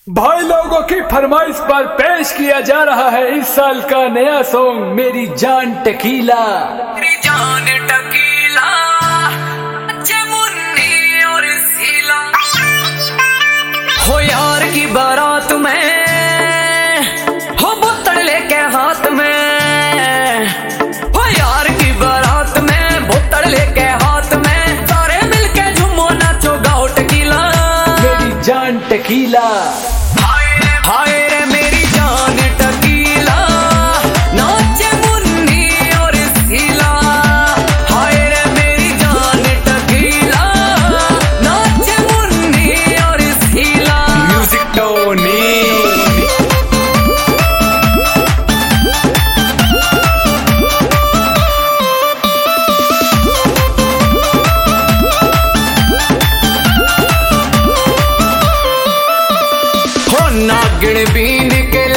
भाई लोगों की फरमाइश पर पेश किया जा रहा है इस साल का नया सॉन्ग मेरी जान टकीला। मेरी जान टकीला अच्छे मुन्नी और सीला हो यार की बारात में हो बोतल लेके हाथ में हो यार की बारात में बोतल लेके हाथ में सारे मिलके झूमो नाचो गाओ टकीला मेरी जान टकीला। हाय रे मेरी जान टकीला नाचे मुन्नी और सीला। हाय रे मेरी जान टकीला नाचे मुन्नी और सीला। म्यूजिक टोनी। नागिण बीन के